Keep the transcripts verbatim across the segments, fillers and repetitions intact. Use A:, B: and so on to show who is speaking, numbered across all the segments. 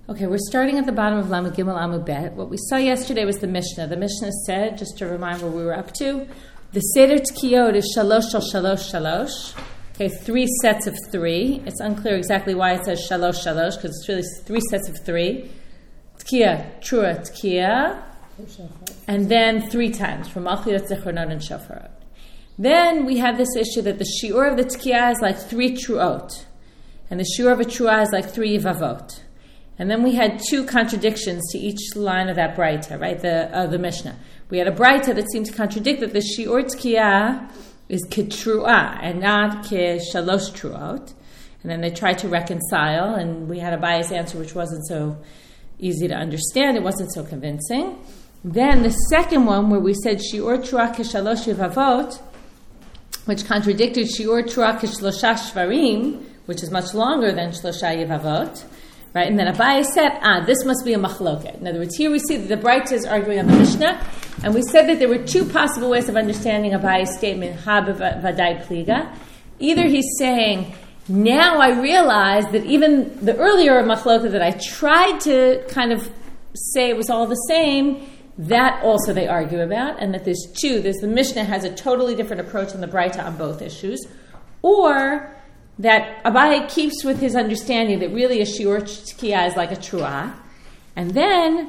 A: Okay, we're starting at the bottom of Lamed Gimel Amud Bet. What we saw yesterday was the Mishnah. The Mishnah said, just to remind where we were up to, the Seder Tkiyot is shalosh shal shalosh shalosh. Okay, three sets of three. It's unclear exactly why it says shalosh shalosh, because it's really three sets of three. Tkiya, Trua, Tkiya. And then three times, from Malchiyot, Zichronot, and Shofarot. Then we have this issue that the shiur of the Tkiya is like three Truot. And the shiur of a Trua is like three Yivavot. And then we had two contradictions to each line of that Braita, right? The uh, the Mishnah. We had a Braita that seemed to contradict that the Shiur Tkiya is Ketrua and not Ke Shalosh Truot. And then they tried to reconcile, and we had a biased answer which wasn't so easy to understand. It wasn't so convincing. Then the second one, where we said Shiur Trua Ke Shalosh Yivavot, which contradicted Shiur Trua Ke Shlosha Shvarim, which is much longer than Shlosha Yivavot. Right, and then Abaye said, ah, this must be a machloket. In other words, here we see that the Braita is arguing on the Mishnah, and we said that there were two possible ways of understanding Abaye's statement, ha b'vadai pliga. Either he's saying, now I realize that even the earlier machloket that I tried to kind of say it was all the same, that also they argue about, and that there's two. There's the Mishnah has a totally different approach on the Braita on both issues, or that Abaye keeps with his understanding that really a shiur tkiya is like a truah, and then,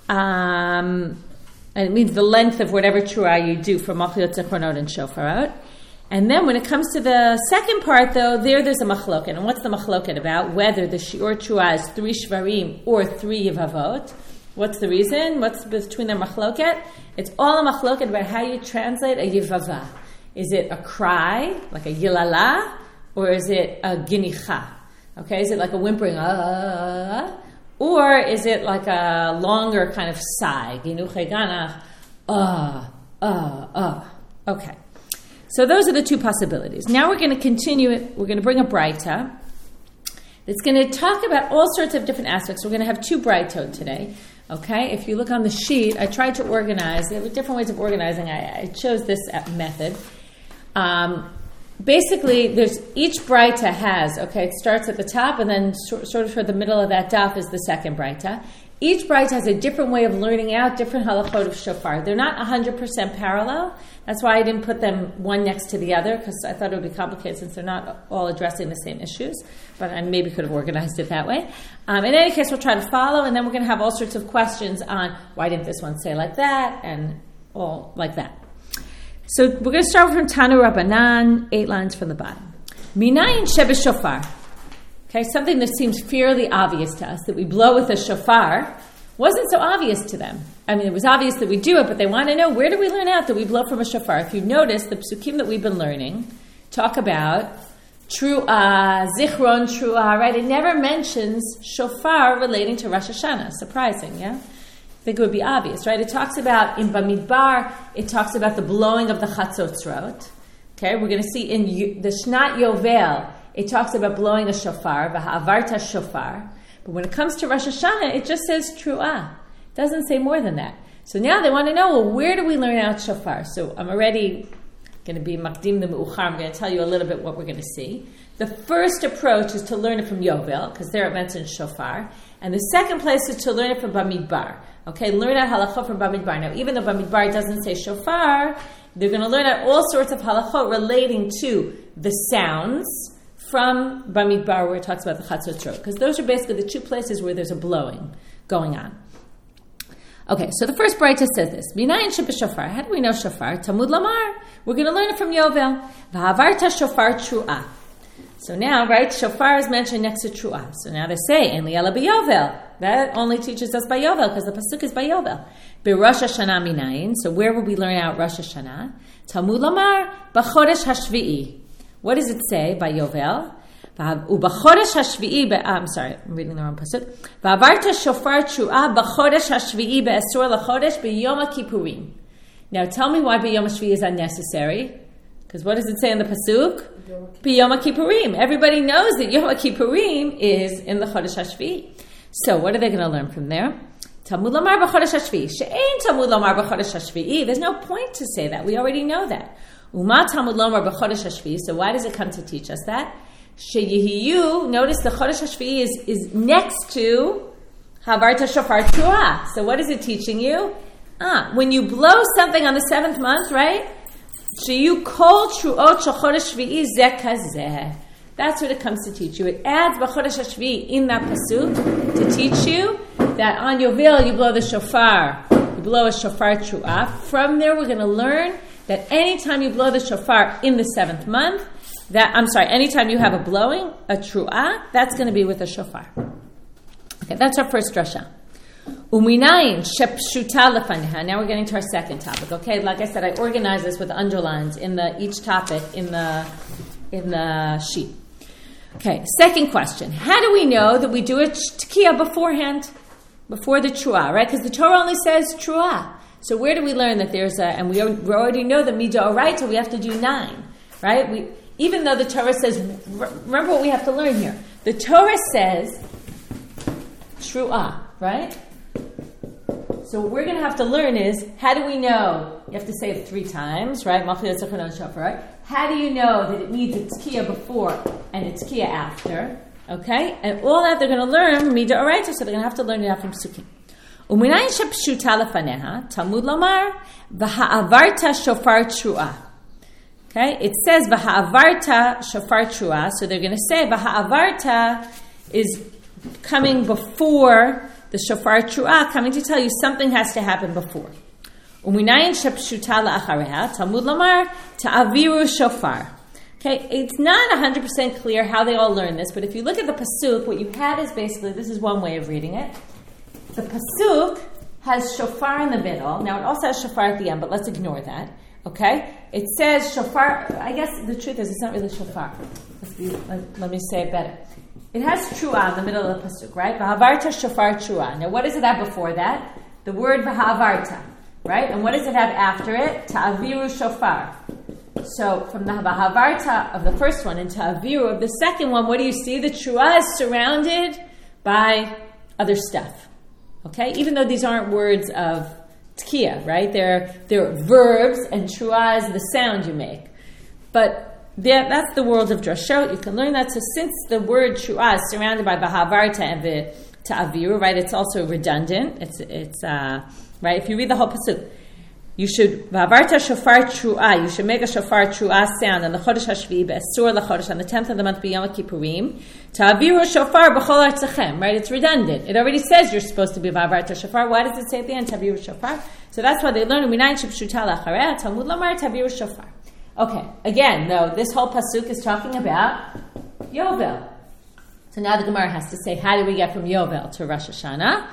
A: um, and it means the length of whatever truah you do for Malchiyot, Zichronot, and Shofarot. And then when it comes to the second part, though, there there's a machloket. And what's the machloket about? Whether the shiur truah is three shvarim or three yivavot. What's the reason? What's between their machloket? It's all a machloket about how you translate a yivavah. Is it a cry, like a yilala? Or is it a ginicha? Okay, is it like a whimpering, uh, or is it like a longer kind of sigh, ginuche ganach, uh, uh, uh. Okay, so those are the two possibilities. Now we're going to continue it. We're going to bring a Braita that's going to talk about all sorts of different aspects. We're going to have two Braitot today. Okay, if you look on the sheet, I tried to organize. There were different ways of organizing. I, I chose this method. Um, Basically, there's each Braita has, okay, it starts at the top, and then sort, sort of toward the middle of that daf is the second Braita. Each Braita has a different way of learning out different halachot of shofar. They're not one hundred percent parallel. That's why I didn't put them one next to the other, because I thought it would be complicated since they're not all addressing the same issues. But I maybe could have organized it that way. Um, in any case, we'll try to follow, and then we're going to have all sorts of questions on why didn't this one say like that, and all like that. So we're going to start from Tanu Rabbanan, eight lines from the bottom. Minayin sheba shofar. Okay, something that seems fairly obvious to us, that we blow with a shofar, wasn't so obvious to them. I mean, it was obvious that we do it, but they want to know, where do we learn out that we blow from a shofar? If you notice, the psukim that we've been learning talk about truah, zichron truah, right? It never mentions shofar relating to Rosh Hashanah. Surprising, yeah? I think it would be obvious, right? It talks about, in Bamidbar, it talks about the blowing of the Chatzotzrot. Okay, we're going to see in the Shnat Yovel, it talks about blowing a shofar, v'ha'avarta shofar. But when it comes to Rosh Hashanah, it just says truah. It doesn't say more than that. So now they want to know, well, where do we learn out shofar? So I'm already going to be makdim the me'uchar. I'm going to tell you a little bit what we're going to see. The first approach is to learn it from Yovel, because there it mentions shofar. And the second place is to learn it from Bamidbar. Okay, learn out halachot from Bamidbar. Now, even though Bamidbar doesn't say shofar, they're going to learn out all sorts of halachot relating to the sounds from Bamidbar, where it talks about the Chatzotzrot, because those are basically the two places where there's a blowing going on. Okay, so the first Braita says this: Minayin sheba shofar. How do we know shofar? Tamud lamar. We're going to learn it from Yovel. V'havarta shofar truah. So now, right, shofar is mentioned next to truah. So now they say, En li ela b'Yovel. That only teaches us by Yovel, because the pasuk is by Yovel. B'Rosh Hashanah minayin. So where will we learn out Rosh Hashanah? Talmud lamar b'chodesh hashvi'i. What does it say by Yovel? U'b'chodesh hashvi'i. I'm sorry, I'm reading the wrong pasuk. V'avarta shofar truah b'chodesh hashvi'i be'esor l'chodesh b'yom kippurim. Now tell me why b'yom hashvi'i is unnecessary. Because what does it say in the pasuk? B'yom Kippurim. Everybody knows that Yom Kippurim is in the Chodesh HaShvi'i. So what are they going to learn from there? Talmud Lamar b'Chodesh HaShvi'i. She'ein Talmud Lamar b'Chodesh HaShvi'i. There's no point to say that. We already know that. Uma Talmud Lamar b'Chodesh HaShvi'i. So why does it come to teach us that? Sheyehiyu. Notice the Chodesh HaShvi'i is, is next to Havarta shofar trua. So what is it teaching you? Ah, when you blow something on the seventh month, right? Sheyu kol truot shel chodesh shvi'i zeh kazeh. That's what it comes to teach you. It adds b'chodesh hashvi'i in that pasuk to teach you that on Yovel you blow the shofar. You blow a shofar trua. From there, we're going to learn that anytime you blow the shofar in the seventh month, that I'm sorry, anytime you have a blowing, a trua, that's going to be with a shofar. Okay, that's our first drasha. Uminayin shepshuta lefaneha. Now we're getting to our second topic. Okay, like I said, I organized this with underlines in the each topic in the in the sheet. Okay, second question: how do we know that we do a tekiah beforehand, before the trua? Right, because the Torah only says trua. So where do we learn that there's a? And we already know that midoraita we have to do nine. Right, we even though the Torah says, remember what we have to learn here. The Torah says trua, right? So what we're going to have to learn is, how do we know? You have to say it three times, right? How do you know that it needs a tekiah before and a tekiah after? Okay? And all that they're going to learn, mida oraita, so they're going to have to learn it out from psukim. Uminayin shepshuta lefaneha, Talmud lomar, v'ha'avarta shofar trua. Okay? It says v'ha'avarta shofar trua, so they're going to say v'ha'avarta is coming before the shofar trua, coming to tell you something has to happen before. Uminayin shepshuta la'achareha, Talmud lomar, ta'aviru shofar. Okay, it's not one hundred percent clear how they all learn this, but if you look at the pasuk, what you had is basically, this is one way of reading it. The pasuk has shofar in the middle. Now it also has shofar at the end, but let's ignore that. Okay? It says shofar, I guess the truth is it's not really shofar. Let's be, let, let me say it better. It has trua in the middle of the pasuk, right? V'havarta shofar trua. Now, what does it have before that? The word v'havarta, right? And what does it have after it? Ta'aviru shofar. So, from the v'havarta of the first one and ta'aviru of the second one, what do you see? The trua is surrounded by other stuff. Okay? Even though these aren't words of tekiah, right? They're, they're verbs, and trua is the sound you make. But Yeah, that's the world of drashot. You can learn that. So since the word trua is surrounded by v'havarta and the ta'aviru, right, it's also redundant. It's it's uh, right. If you read the whole pasuk, you should v'havarta shofar trua. You should make a shofar trua sound on the chodesh hashvi'i be'esur lachodesh on the tenth of the month b'yom kippurim. Ta'aviru shofar b'chol artzachem. Right, it's redundant. It already says you're supposed to be v'havarta shofar. Why does it say at the end ta'aviru shofar? So that's why they learn u'minayin shepshuta la'achareh Talmud lomar ta'aviru shofar. Okay, again, though, this whole pasuk is talking about Yovel. So now the Gemara has to say, how do we get from Yovel to Rosh Hashanah?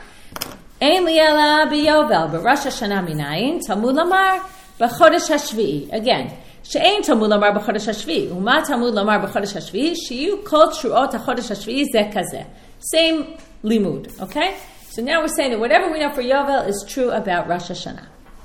A: Ein li'ela b'Yovel, but Rosh Hashanah minayin, Talmud lomar b'chodesh hashvi'i. Again, she'ein Talmud lomar b'chodesh hashvi'i. Uma Talmud lomar b'chodesh hashvi'i, she'yu kol truot ha'chodesh hashvi'i zeh kazeh. Same limud, okay? So now we're saying that whatever we know for Yovel is true about Rosh Hashanah.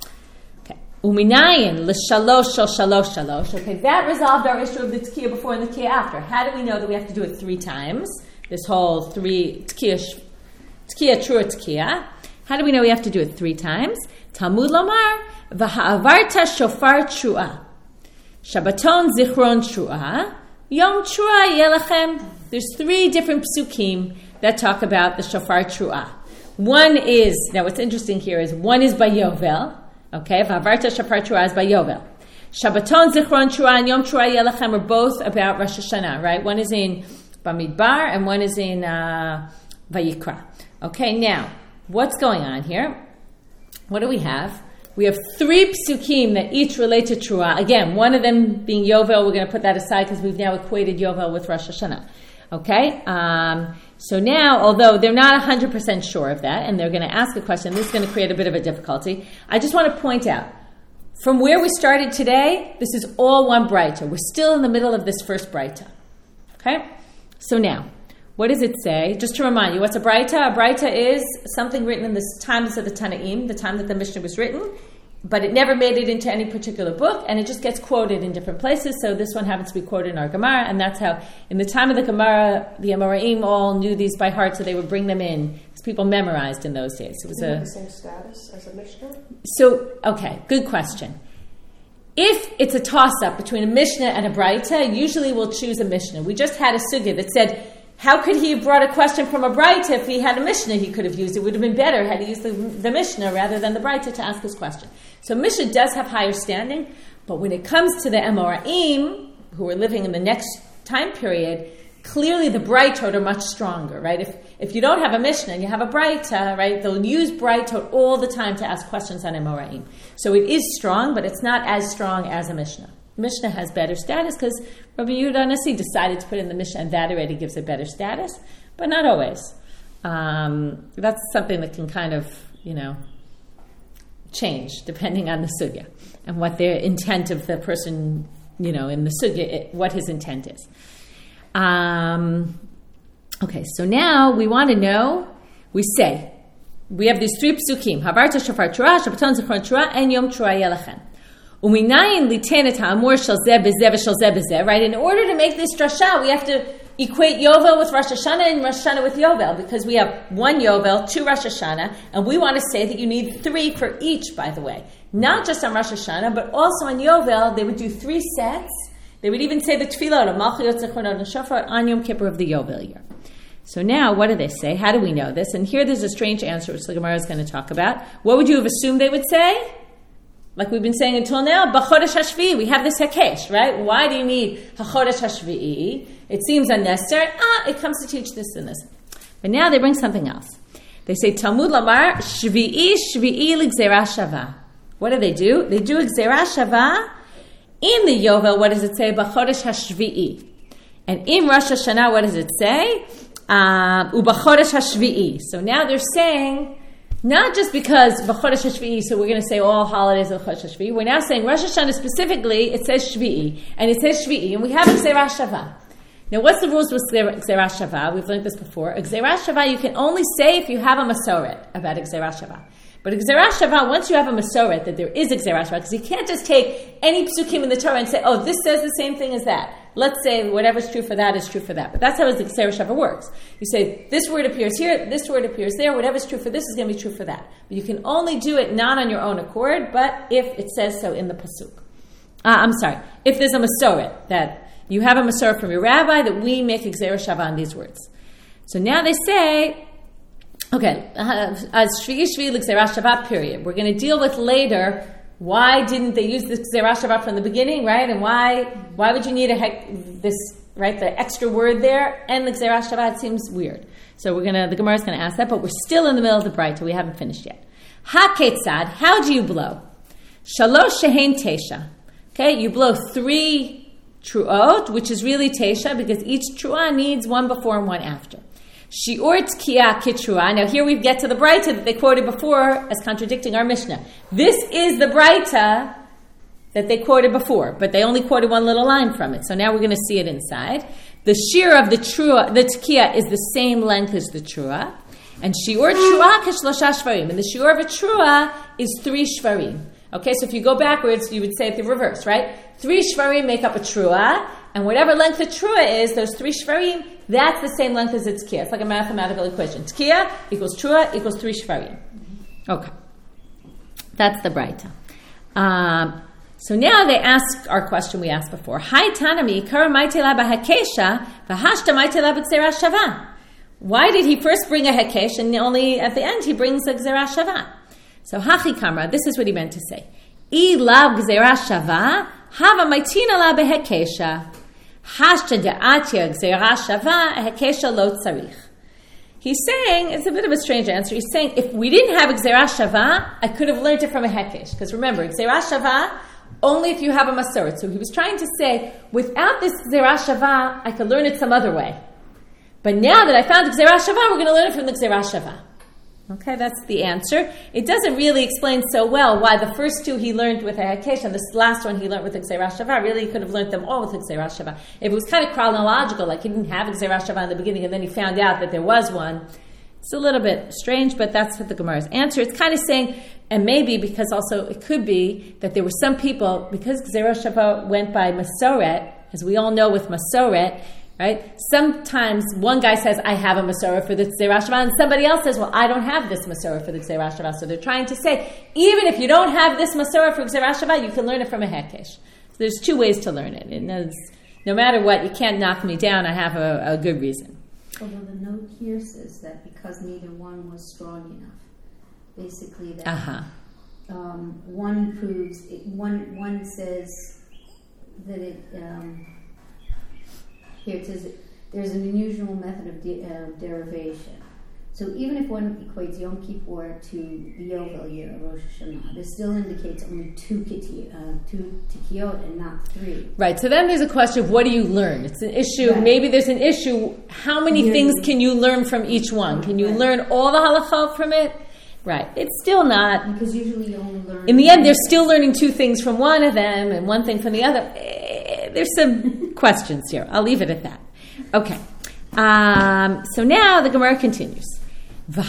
A: Uminayin l'shalosh shel shalosh shalosh. Okay, that resolved our issue of the tekiah before and the tekiah after. How do we know that we have to do it three times? This whole three tekiah, tekiah trua tekiah. How do we know we have to do it three times? Talmud lomar v'ha'avarta shofar trua, Shabbaton zichron trua, Yom trua yelachem. There's three different psukim that talk about the shofar trua. One is, now what's interesting here is one is by Yovel. Okay, v'havarta shofar trua is by Yovel. Shabbaton, Zichron, Trua, and Yom Trua Yelachem are both about Rosh Hashanah, right? One is in Bamidbar and one is in uh, Vayikra. Okay, now, what's going on here? What do we have? We have three psukim that each relate to Trua. Again, one of them being Yovel. We're going to put that aside because we've now equated Yovel with Rosh Hashanah. Okay, um, so now, although they're not one hundred percent sure of that, and they're going to ask a question, this is going to create a bit of a difficulty, I just want to point out, from where we started today, this is all one Braita. We're still in the middle of this first Braita. Okay, so now, what does it say? Just to remind you, what's a Braita? A Braita is something written in the times of the Tanaim, the time that the Mishnah was written, but it never made it into any particular book, and it just gets quoted in different places. So this one happens to be quoted in our Gemara, and that's how, in the time of the Gemara, the Amoraim all knew these by heart, so they would bring them in, because people memorized in those days. It was
B: Does it
A: a
B: have the same status as a Mishnah?
A: So, okay, good question. If it's a toss-up between a Mishnah and a Braita, usually we'll choose a Mishnah. We just had a sugya that said, how could he have brought a question from a Braita if he had a Mishnah he could have used? It would have been better had he used the, the Mishnah rather than the Braita to ask his question. So Mishnah does have higher standing, but when it comes to the Amoraim, who are living in the next time period, clearly the Braitot are much stronger, right? If if you don't have a Mishnah and you have a Braita, right, they'll use Braitot all the time to ask questions on Amoraim. So it is strong, but it's not as strong as a Mishnah. Mishnah has better status because Rabbi Yehuda Nasi decided to put in the Mishnah, and that already gives it better status, but not always. Um, that's something that can kind of, you know, change depending on the sugya and what the intent of the person, you know, in the sugya, what his intent is. Um, okay, so now we want to know, we say, we have these three psukim, Havarta Shofar Trua, Shabbaton Zichron Trua, and Yom Trua Yelachem. Uminayin litenet ha'amur shel zeh b'zeh v'shel zeh b'zeh, right? In order to make this drasha, we have to equate Yovel with Rosh Hashanah and Rosh Hashanah with Yovel, because we have one Yovel, two Rosh Hashanah, and we want to say that you need three for each, by the way. Not just on Rosh Hashanah, but also on Yovel, they would do three sets. They would even say the tefillot of Malchiyot, Zichronot, and Shofar on Yom Kippur of the Yovel year. So now, what do they say? How do we know this? And here there's a strange answer, which the Gemara is going to talk about. What would you have assumed they would say? Like we've been saying until now, B'chodesh HaShvi'i, we have this Hakesh, right? Why do you need HaChodesh HaShvi'i? It seems unnecessary. Ah, it comes to teach this and this. But now they bring something else. They say, Talmud Lamar, Shvi'i, Shvi'i l'Gzerah Shava. What do they do? They do Gzerah Shava. In the Yovel, what does it say? B'chodesh HaShvi'i. And in Rosh Hashanah, what does it say? U'b'chodesh HaShvi'i. So now they're saying, not just because B'chodesh HaShvi'i, so we're going to say all holidays of Chodesh HaShvi'i. We're now saying Rosh Hashanah specifically, it says Shvi'i, and it says Shvi'i, and we have Gzerah Shava. Now, what's the rules with Gzerah Shava? We've learned this before. Gzerah Shava you can only say if you have a Masoret about Gzerah Shava. But Gzerah Shava, once you have a Masoret that there is a Gzerah Shava, because you can't just take any psukim in the Torah and say, oh, this says the same thing as that. Let's say whatever's true for that is true for that. But that's how the Gzerah Shava works. You say, this word appears here, this word appears there, whatever's true for this is going to be true for that. But you can only do it not on your own accord, but if it says so in the Pasuk. Uh, I'm sorry, if there's a Masoret, that you have a Masoret from your rabbi, that we make Gzerah Shava on these words. So now they say, okay, as Shvi'i Shvi'i l'Gzerah Shava, period. We're going to deal with later why didn't they use the Gzerah Shava from the beginning, right? And why why would you need a hek, this, right, the extra word there and the Gzerah Shava? It seems weird. So we're gonna the Gemara is going to ask that, but we're still in the middle of the Braita. We haven't finished yet. Ha ketzad, how do you blow? Shalosh shehein tesha. Okay, you blow three truot, which is really tesha because each truah needs one before and one after. Shi'ur tkiya kitrua. Now here we get to the Braita that they quoted before as contradicting our Mishnah. This is the Braita that they quoted before, but they only quoted one little line from it. So now we're going to see it inside. The shear of the trua, the tkiya, is the same length as the trua. And shi'ur trua kishlosha shvarim. And the shi'ur of a trua is three shvarim. Okay, so if you go backwards, you would say it the reverse, right? Three shvarim make up a trua, and whatever length the trua is, those three shvarim, that's the same length as its tkiya. It's like a mathematical equation. Tkiya equals trua equals three shvarim. Okay. That's the Braita. Um, so now they ask our question we asked before. Hi Tanami, kara maitela b'hakesha, v'hashta maitela b'gzerah shava. Why did he first bring a hakesh and only at the end he brings a gzerah shava? So hachi kamra, this is what he meant to say. I lav gzerah shava, hava maitina la b'hakesha. Hashta de'atya gzerah shava, hekesha lo tzarich. He's saying, it's a bit of a strange answer, he's saying, if we didn't have gzerah shava, I could have learned it from a hekesh. Because remember, gzerah shava, only if you have a masoret. So he was trying to say, without this gzerah shava, I could learn it some other way. But now that I found the gzerah shava, we're going to learn it from the gzerah shava. Okay, that's the answer. It doesn't really explain so well why the first two he learned with a hakesh and this last one he learned with a gzerah shava. Really, he could have learned them all with a gzerah shava. If it was kind of chronological, like he didn't have a gzerah shava in the beginning and then he found out that there was one, it's a little bit strange, but that's what the Gemara's answer. It's kind of saying, and maybe because also it could be that there were some people, because gzerah shava went by masoret, as we all know with masoret, right? Sometimes one guy says, I have a Masorah for the Gzerah Shava, and somebody else says, well, I don't have this Masorah for the Gzerah Shava. So they're trying to say, even if you don't have this Masorah for Gzerah Shava, you can learn it from a Hekesh. So there's two ways to learn it. And no matter what, you can't knock me down. I have a, a good reason.
C: Although the note here says that because neither one was strong enough, basically that
A: Uh-huh.
C: um, one proves it, one one says that it um, here it says there's an unusual method of de- uh, derivation. So even if one equates Yom Kippur to the Yovel year, Rosh Hashanah, this still indicates only two kiti, uh, two tikiyot and not three.
A: Right. So then there's a question of what do you learn? It's an issue.
C: Right.
A: Maybe there's an issue. How many
C: Yeah.
A: things can you learn from each one? Can you
C: Right.
A: learn all the halachot from it? Right. It's still not.
C: Because usually you only learn...
A: In the end, they're still learning two things from one of them and one thing from the other. Eh, There's some questions here. I'll leave it at that. Okay. Um, so now the Gemara continues. Now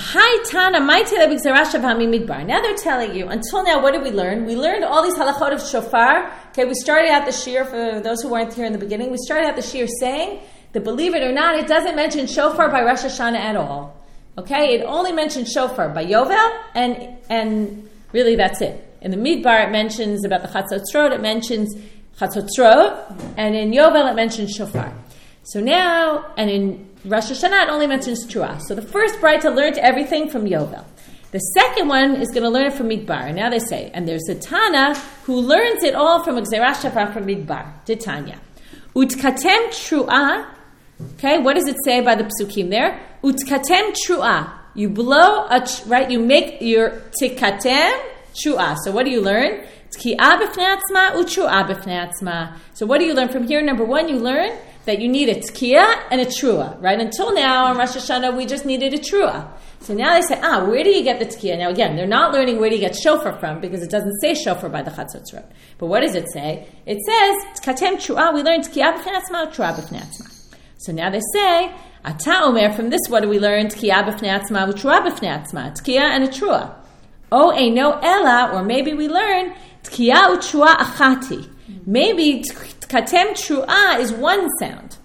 A: they're telling you, until now, what did we learn? We learned all these halachot of shofar. Okay, we started out the shir, for those who weren't here in the beginning, we started out the shir saying that, believe it or not, it doesn't mention shofar by Rosh Hashanah at all. Okay, it only mentions shofar by Yovel, and and really that's it. In the Midbar, it mentions about the Chatzotzrot, it mentions Chatzotzrot, and in Yovel, it mentions shofar. So now, and in Rosh Hashanah, it only mentions Truah. So the first Braita learned everything from Yovel. The second one is going to learn it from Midbar. And now they say, and there's a Tana who learns it all from Gzerah Shafar from Midbar. Titania. Utkatem Truah. Okay, what does it say by the psukim there? Utkatem Truah. You blow a, tr- right, you make your tikatem Truah. So what do you learn? Tki'ah b'fnei atzma u'truah b'fnei atzma. So what do you learn from here? Number one, you learn that you need a tkiyah and a trua, right? Until now, on Rosh Hashanah, we just needed a trua. So now they say, ah, where do you get the tkiyah? Now again, they're not learning where do you get shofar from, because it doesn't say shofar by the Chatzotzrot. But what does it say? It says, tkatem trua, we learned tkiyah b'fnei atzma, trua b'fnei atzma. So now they say, ata omer, from this what do we learn? Tkiyah b'fnei atzma, trua b'fnei atzma, tkiyah and a trua. O eino ela, or maybe we learn, tkiyah u'trua achati. Maybe tkatem truah is one sound.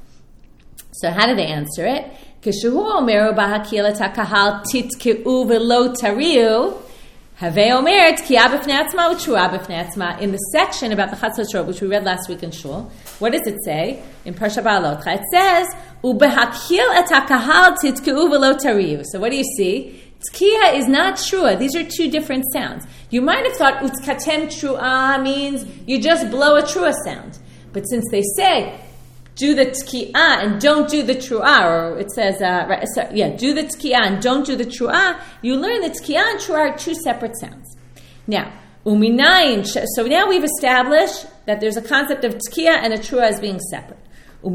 A: So how do they answer it? Kishu omeru bahakila takahal titkeu velo tariu. Have omer tkiah b'fnei atzma u'truah b'fnei atzma. In the section about the Chatzotzrot, which we read last week in Shul, what does it say in Parsha Ba'alotcha? It says ubehakil et hakahal titkeu velo tariu. So what do you see? Tkiya is not trua. These are two different sounds. You might have thought utkatem trua means you just blow a trua sound. But since they say, do the tkiya and don't do the trua, or it says, uh, right, sorry, yeah, do the tkiya and don't do the trua, you learn that tkiya and trua are two separate sounds. Now, uminayin, so now we've established that there's a concept of tkiya and a trua as being separate. So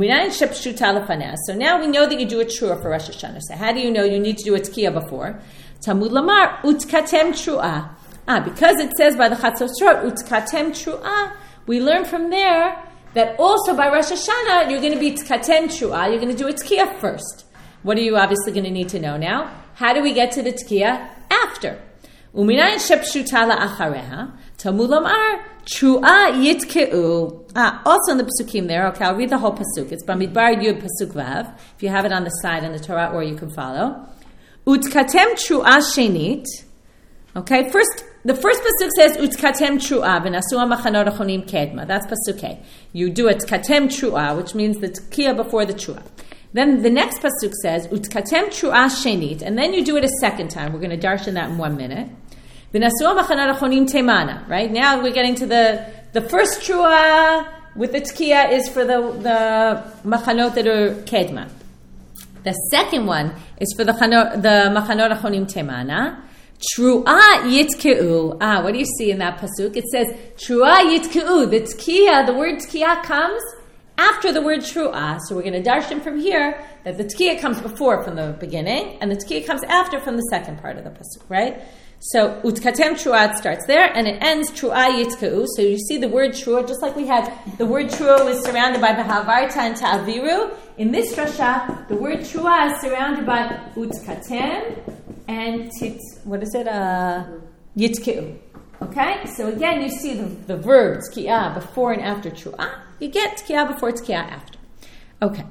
A: now we know that you do a trua for Rosh Hashanah. So how do you know you need to do a tkiyah before? Tamud lamar utkatem trua. Ah, because it says by the Chatzotzrot utkatem trua, we learn from there that also by Rosh Hashanah you're going to be tkatem trua. You're going to do a tkiyah first. What are you obviously going to need to know now? How do we get to the tkiyah after? Uminayin shepshuta la'achareha. Tamud lamar trua yitkeu. Ah, also in the pasukim there. Okay, I'll read the whole pasuk. It's Bamidbar Yud Pasuk Vav. If you have it on the side in the Torah, or you can follow. Utkatem trua shenit. Okay, first the first pasuk says utkatem trua v'nasua machanot achonim kedma. That's pasuk A. You do a tkatem trua, which means the tkiyah before the trua. Then the next pasuk says utkatem trua shenit, and then you do it a second time. We're going to darshan that in one minute. V'nasua machanot achonim temana. Right now we're getting to the the first trua with the tkiyah is for the the machanot that are kedma. The second one is for the chano, the machanot achonim temana. Trua yitkeu. Ah, what do you see in that pasuk? It says trua yitkeu. The tkiyah, the word tkiyah comes after the word trua. So we're going to darshan from here that the tkiyah comes before from the beginning, and the tkiyah comes after from the second part of the pasuk, right? So utkatem trua, it starts there, and it ends trua yitkeu. So you see the word trua, just like we had the word trua was surrounded by v'havarta and ta'aviru. In this drasha, the word trua is surrounded by utkatem and tit. What is it? Uh, yitkeu. Okay. So again, you see the, the verb tkiyah before and after trua. You get tkiyah before tkiyah after. Okay.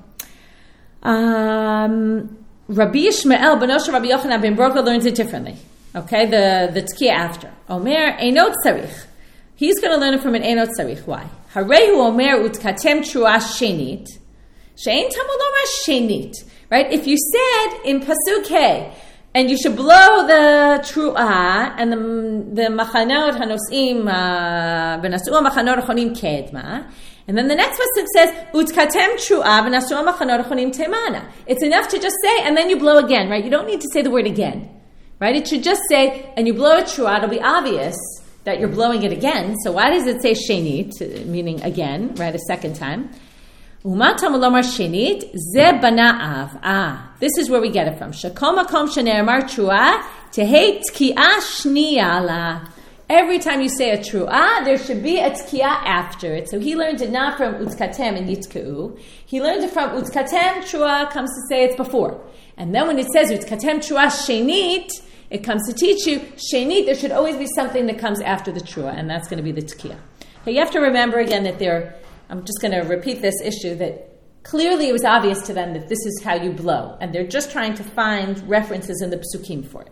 A: Um, Rabbi Yishmael Benosh Rabbi Yochanan ben Broka learns it differently. Okay, the, the tkiyah after. Omer einot tzarich. He's going to learn it from an einot tzarich. Why? Harehu omer utkatem trua shenit. Shein tamud omer shenit. right? If you said in Pasuk Hey, and you should blow the tru'ah and the the machanot hanosim v'nasuah machanot achonim kedma, and then the next pasuk says utkatem tru'ah v'nasuah machanot achonim temana. It's enough to just say, and then you blow again, right? You don't need to say the word again, right? It should just say, and you blow a tru'ah. It'll be obvious that you're blowing it again. So why does it say shenit, meaning again, right? A second time. Umatam ulomar shenit ze bana'av. Ah, this is where we get it from. Shakom makom shene'emar tru'ah tehei tki'ah shniya la. Every time you say a tru'ah, there should be a tki'ah after it. So he learned it not from utzkatem and yitka'u. He learned it from utzkatem tru'ah comes to say it's before. And then when it says utzkatem tru'ah shenit, it comes to teach you shenit, there should always be something that comes after the tru'ah, and that's going to be the tki'ah. Okay, you have to remember again that there I'm just going to repeat this issue that clearly it was obvious to them that this is how you blow, and they're just trying to find references in the psukim for it.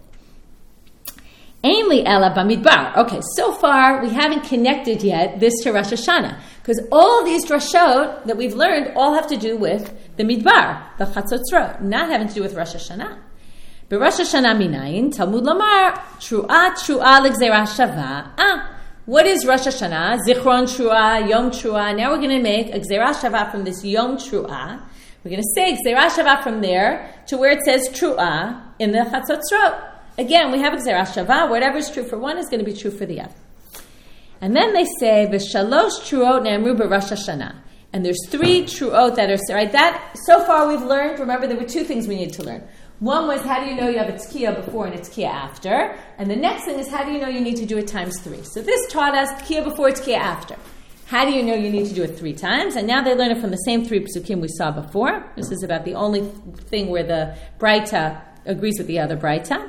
A: Ainli ela bamidbar. Okay, so far we haven't connected yet this to Rosh Hashanah, because all these drashot that we've learned all have to do with the midbar, the chatzotzrot, not having to do with Rosh Hashanah. But Rosh Hashanah minayin Talmud lamar tru'ah tru'ah l'gzeirah shava. Ah. What is Rosh Hashanah? Zichron Tru'ah, Yom Tru'ah. Now we're going to make a Gzerah Shavah from this Yom Tru'ah. We're going to say Gzerah Shavah from there to where it says Tru'ah in the Chatzotzrot. Again, we have a Gzerah Shavah. Whatever is true for one is going to be true for the other. And then they say, V'shalosh Tru'ot ne'emru b'Rosh Hashanah. And there's three Tru'ot that are, right? That, so far we've learned, remember there were two things we need to learn. One was, how do you know you have a tkiya before and a tkiya after? And the next thing is, how do you know you need to do it times three? So this taught us tkiya before, tkiya after. How do you know you need to do it three times? And now they learn it from the same three psukim we saw before. This is about the only thing where the Braita agrees with the other Braita.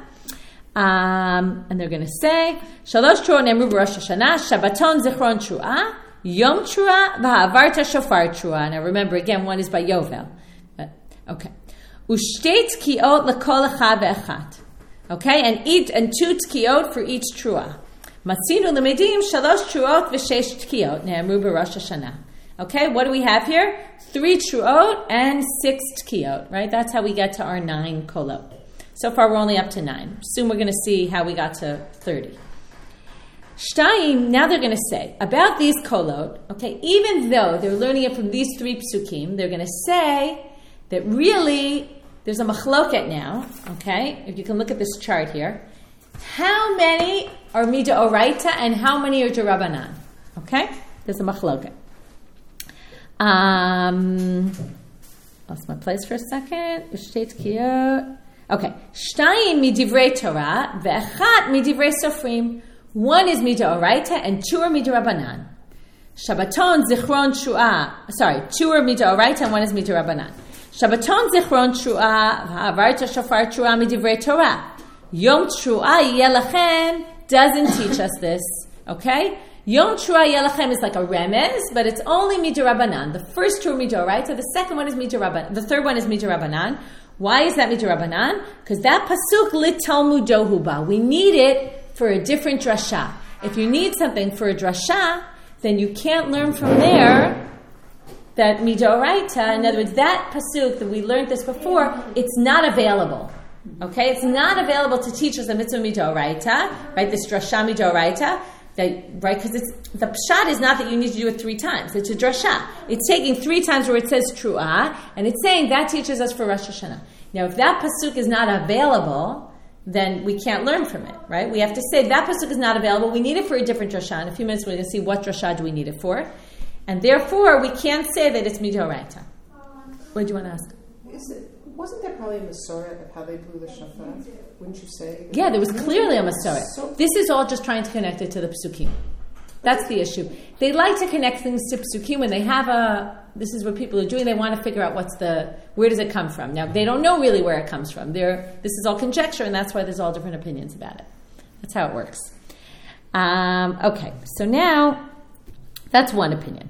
A: Um, and they're going to say, Shalosh Tru'ah ne'emru b'Rosh Hashanah, Shabbaton zichron Tru'ah, Yom Tru'ah, v'ha'avarta shofar Tru'ah. Now remember, again, one is by Yovel. Uh, okay. Ushtei tkiot lekol echad ve'echat. Okay, and eat and two tkiot for each truah. Matzinu lemedim shalosh truot v'shesh tkiot ne'emru b'Rosh Hashanah. Okay, what do we have here? Three truot and six tkiot. Right, that's how we get to our nine kolot. So far, we're only up to nine. Soon, we're going to see how we got to thirty. Shtayim. Now they're going to say about these kolot. Okay, even though they're learning it from these three psukim, they're going to say that really, there's a machloket now, okay? If you can look at this chart here. How many are midoraita and how many are derabanan? Okay? There's a machloket. Um, lost my place for a second. Okay. Shtayim midivrei Torah ve'echat midivrei sofrim. One is midoraita and two are midorabanan. Shabbaton zichron tru'ah. Sorry, two are midoraita and one is midorabanan. Shabbaton zichron tru'ah, v'ha'avarta shofar tru'ah midivrei Torah. Yom tru'ah yelachem doesn't teach us this, okay? Yom tru'ah yelachem is like a remez, but it's only midorabanan. The first two are midoraita, the second one is midorabanan, the third one is midorabanan. Why is that midorabanan? Because that pasuk lit Talmud dohuba. We need it for a different drasha. If you need something for a drasha, then you can't learn from there that midoraita, in other words, that pasuk that we learned this before, it's not available. Okay, it's not available to teach us a mitzvah midoraita, right? This drasha midoraita, that right? Because it's the pshat is not that you need to do it three times. It's a drasha. It's taking three times where it says tru'ah, and it's saying that teaches us for Rosh Hashanah. Now, if that pasuk is not available, then we can't learn from it, right? We have to say that pasuk is not available. We need it for a different drasha. In a few minutes, we're going to see what drasha do we need it for. And therefore, we can't say that it's midoraita. What do you want to ask?
B: Is it, wasn't there probably a Masorah of how they blew the shofar? Wouldn't you say?
A: Yeah, there was clearly a Masorah. So, this is all just trying to connect it to the psukim. That's the issue. They like to connect things to psukim when they have a, this is what people are doing, they want to figure out what's the, where does it come from? Now, they don't know really where it comes from. They're, this is all conjecture, and that's why there's all different opinions about it. That's how it works. Um, okay, so now, that's one opinion.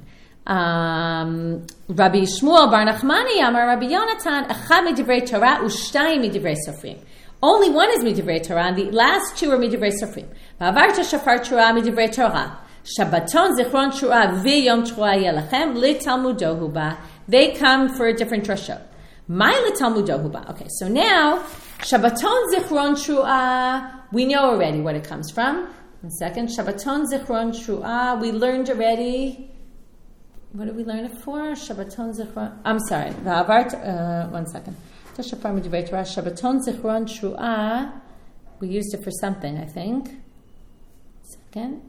A: Um, Rabbi Shmuel Bar Nachmani Amar Rabbi Yonatan Echad midivrei Torah Ushtayim midivrei Sofrim. Only one is midivrei Torah, and the last two are midivrei Sofrim. V'avarta shofar Torah midivrei Torah. Shabbaton zichron Torah v'yom Torah yelachem li Talmud dohu ba. They come for a different drashot. Ma'ila Talmudohuba. Okay, so now, Shabbaton Zichron Tru'ah, we know already what it comes from. One second. Shabbaton Zichron Tru'ah, we learned already. What did we learn it for? Shabbaton Zichron, I'm sorry. Uh, one second. Shabbaton Zichron Tru'ah, we used it for something, I think. Second.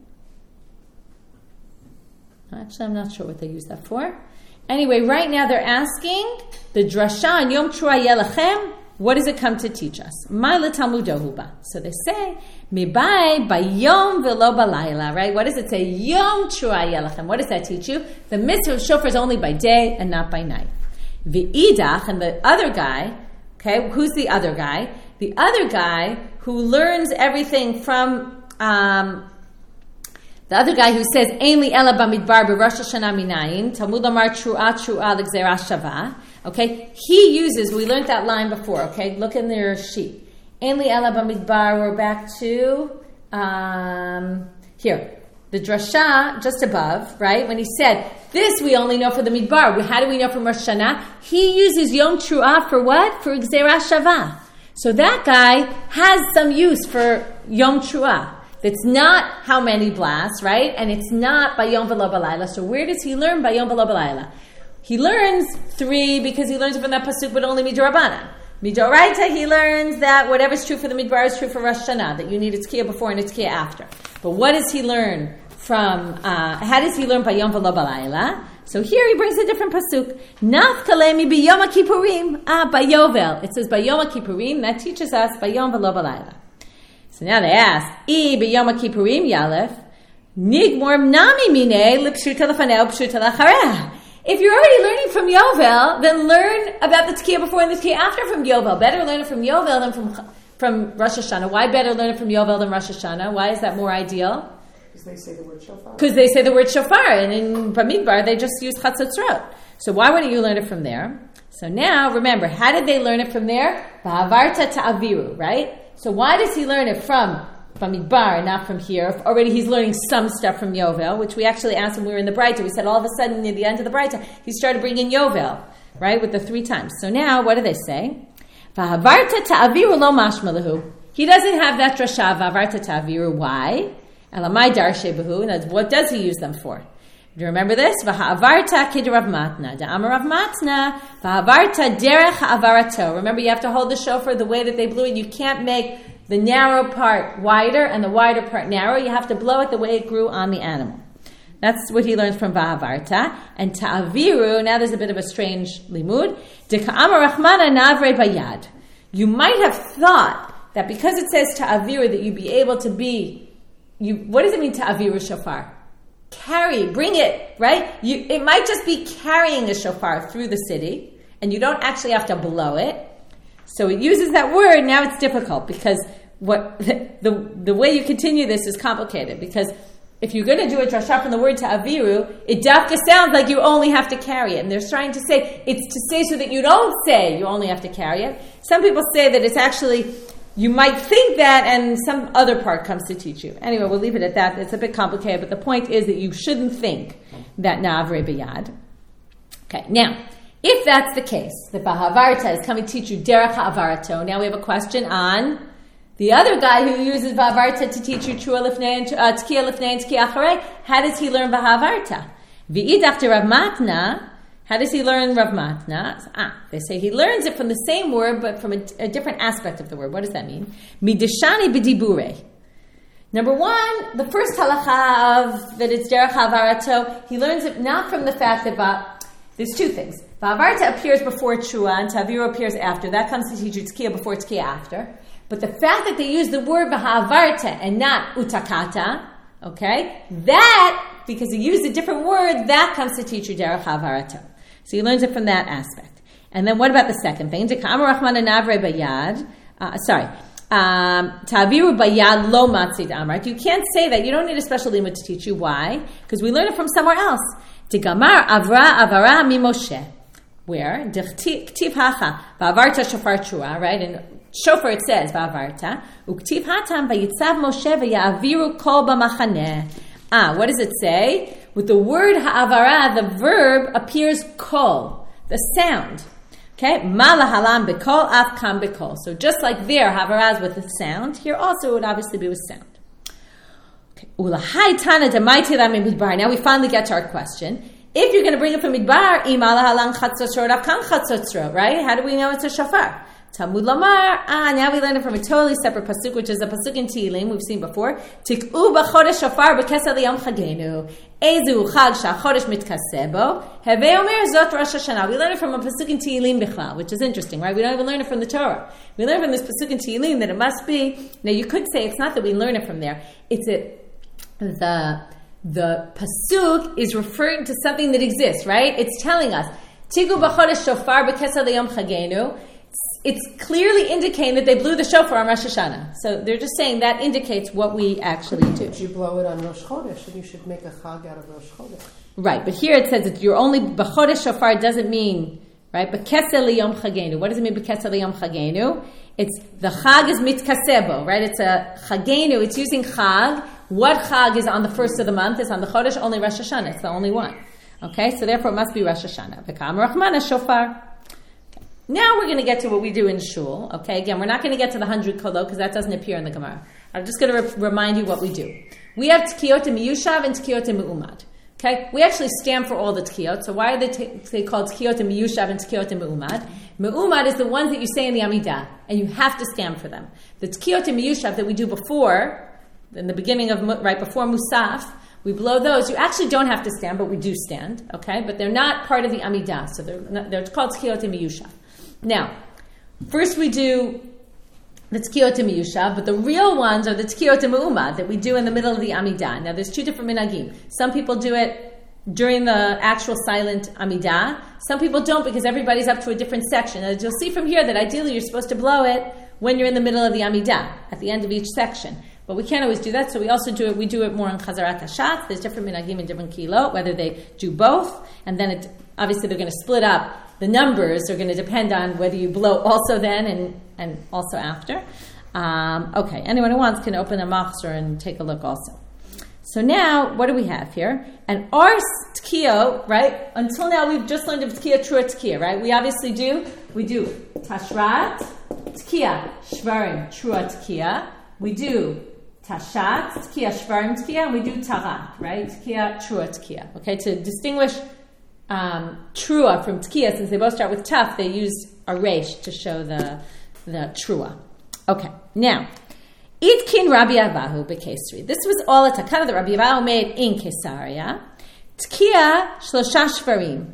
A: Actually, I'm not sure what they use that for. Anyway, right now they're asking the drasha on Yom Tru'ah Yelachem, what does it come to teach us? Ma'ila Talmudohuba. So they say, Mibai bayom velo balayla, right? What does it say? Yom Tru'ah Yelachem. What does that teach you? The mitzvah of shofar is only by day and not by night. V'idach, and the other guy, okay, who's the other guy? The other guy who learns everything from... Um, The other guy who says, Ein li ela bamidbar b'Rosh Hashanah minayim, Talmud Amar Tru'ah Tru'ah l'gzera shava. Okay, he uses, we learned that line before, okay, look in their sheet. Ein li ela bamidbar, we're back to, um, here, the drasha just above, right, when he said, this we only know for the midbar. How do we know from Rosh Hashanah? He uses Yom Tru'ah for what? For gzera shava. So that guy has some use for Yom Tru'ah. It's not how many blasts, right? And it's not Bayom V'lo Balayla. So where does he learn Bayom V'lo Balayla? He learns three because he learns it from that pasuk, but only Midorabanan. Midoraita, he learns that whatever's true for the Midbar is true for Rosh Hashanah, that you need Itzkiah before and Itzkiah after. But what does he learn from, uh, how does he learn Bayom V'lo Balayla? So here he brings a different pasuk. Naf kalemi b'yom HaKippurim. Ah, Bayovel. It says Bayom HaKippurim. That teaches us Bayom V'lo Balayla. So now they ask, I b'yom HaKippurim yalef, nigmor nami minei l'pshuta l'fanei l'pshuta l'achareh. If you're already learning from Yovel, then learn about the Tkiyah before and the Tkiyah after from Yovel. Better learn it from Yovel than from from Rosh Hashanah. Why better learn it from Yovel than Rosh Hashanah? Why is that more ideal?
B: Because they say the word shofar. Because
A: they say the word shofar, and in Bamidbar they just use Chatzotzrot. So why wouldn't you learn it from there? So now, remember, how did they learn it from there? Ba'avarta ta'aviru, right? So why does he learn it from Bamidbar and not from here? If already he's learning some stuff from Yovel, which we actually asked when we were in the Breita. We said all of a sudden near the end of the Breita, he started bringing Yovel, right, with the three times. So now, what do they say? V'havarta ta'aviru lo mashmalahu. He doesn't have that drasha, v'havarta ta'aviru. Why? Elamai darshe behu. And what does he use them for? Do you remember this? V'ha'avarta kid Rav Matna. Da'amar Rav Matna. V'ha'avarta derech ha'avarato. Remember, you have to hold the shofar the way that they blew it. You can't make the narrow part wider and the wider part narrow. You have to blow it the way it grew on the animal. That's what he learns from V'ha'avarta. And ta'aviru, now there's a bit of a strange limud. Deka'amar Rachmana navre bayad. You might have thought that because it says ta'aviru that you'd be able to be, you. What does it mean ta'aviru shofar? Carry, bring it, right? You, it might just be carrying a shofar through the city, and you don't actually have to blow it. So it uses that word. Now it's difficult because what the the, the way you continue this is complicated. Because if you're going to do a drasha from the word ta'aviru, it dafka sounds like you only have to carry it, and they're trying to say it's to say so that you don't say you only have to carry it. Some people say that it's actually. You might think that, and some other part comes to teach you. Anyway, we'll leave it at that. It's a bit complicated, but the point is that you shouldn't think that na'avre b'yad. Okay, now, if that's the case, the V'ha'avarta is coming to teach you derech ha'avarato. Now we have a question on the other guy who uses V'ha'avarta to teach you Truah lifnei and uh, Tkiyah lifnei and Tkiyah acharei. How does he learn V'ha'avarta? V'idach de Rav Matna. How does he learn Rav Matna? Ah, they say he learns it from the same word, but from a, a different aspect of the word. What does that mean? Midishani b'dibure. Number one, the first halacha of that it's derech ha'avarato, he learns it not from the fact that va, there's two things. V'havarta appears before Truah, and ta'aviru appears after. That comes to teach you Tkiyah before Tkiyah after. But the fact that they use the word v'ha'avarta and not utakata, okay, that, because he used a different word, that comes to teach you derech ha'avarato. So he learns it from that aspect. And then what about the second thing? Deka'amar Rachmana navre bayad. Uh, sorry. Ta'aviru bayad lo matzid amrat. You can't say that. You don't need a special limud to teach you. Why? Because we learn it from somewhere else. Degamar avra avara mi Moshe. Where? K'tiv hacha. Va'avarta shofar Truah. Right? In shofar it says va'avarta. U'k'tiv hatam va'yitzav Moshe v'ya'aviru kol b'machaneh. Ah, what does it say? With the word ha'avara, the verb appears kol, the sound. Okay, mala halam b'kol af kam b'kol. So just like there, havaraz with the sound, here also it would obviously be with sound. Okay, ulahai tana demaiti lam midbar. Now we finally get to our question. If you're going to bring it from midbar, imala halam chatzotzrot af kam chatzotzrot, right? How do we know it's a shofar? Talmud Lamar. Ah, now we learn it from a totally separate pasuk, which is a pasuk in Tehillim we've seen before. Tik'u b'chodesh shofar b'kesel yom chagenu. Ezu chag shachodesh mitkasebo. Heve omer zot Rosh Hashanah. We learn it from a pasuk in Tehillim bichlal, which is interesting, right? We don't even learn it from the Torah. We learn from this pasuk in Tehillim that it must be. Now you could say it's not that we learn it from there. It's a the the pasuk is referring to something that exists, right? It's telling us Tik'u b'chodesh shofar b'kesel yom chagenu. It's clearly indicating that they blew the shofar on Rosh Hashanah. So they're just saying that indicates what we actually do.
B: If you blow it on Rosh Chodesh, then you should make a chag out of Rosh Chodesh.
A: Right, but here it says that you're only b'chodesh shofar doesn't mean, right, b'kesel liyom chagenu. What does it mean b'kesel liyom chagenu? It's, the chag is mitkasebo, right? It's a chagenu, it's using chag. What chag is on the first of the month? It's on the Chodesh, only Rosh Hashanah. It's the only one. Okay, so therefore it must be Rosh Hashanah. V'kam rachmana shofar. Now we're going to get to what we do in shul. Okay, again, we're not going to get to the hundred kolot because that doesn't appear in the Gemara. I'm just going to re- remind you what we do. We have tkiyot miyushav and tkiyot me'umad. Okay, we actually stand for all the tkiyot. So why are they, t- they called tkiyot miyushav and tkiyot me'umad? Me'umad is the ones that you say in the Amidah, and you have to stand for them. The tkiyot miyushav that we do before, in the beginning of right before Musaf, we blow those. You actually don't have to stand, but we do stand. Okay, but they're not part of the Amidah, so they're not, they're called tkiyot miyushav. Now, first we do the tkiyot miyushav, but the real ones are the tkiyot me'umad that we do in the middle of the Amidah. Now, there's two different minhagim. Some people do it during the actual silent Amidah. Some people don't because everybody's up to a different section. As you'll see from here that ideally you're supposed to blow it when you're in the middle of the Amidah, at the end of each section. But we can't always do that, so we also do it, we do it more in Chazarat HaShatz. There's different minhagim and different kilot, whether they do both, and then it, obviously they're going to split up. The numbers are going to depend on whether you blow also then and, and also after. Um, okay, anyone who wants can open a machzor and take a look also. So now, what do we have here? And our tkiyah, right? Until now, we've just learned of tkiyah, trua tkiyah, right? We obviously do. We do tashrat, tkiyah, shvarim, trua tkiyah. We do tashat, tkiyah, shvarim tkiyah, and we do tarat, right? Tkiyah, trua tkiyah. Okay, to distinguish Um, trua from tkiyah, since they both start with taf, they use a resh to show the the trua. Okay, now itkin Rabbi Avahu b'Kesari. This was all a takana that Rabbi Avahu made in Kesaria. Tkiyah shlosha shvarim,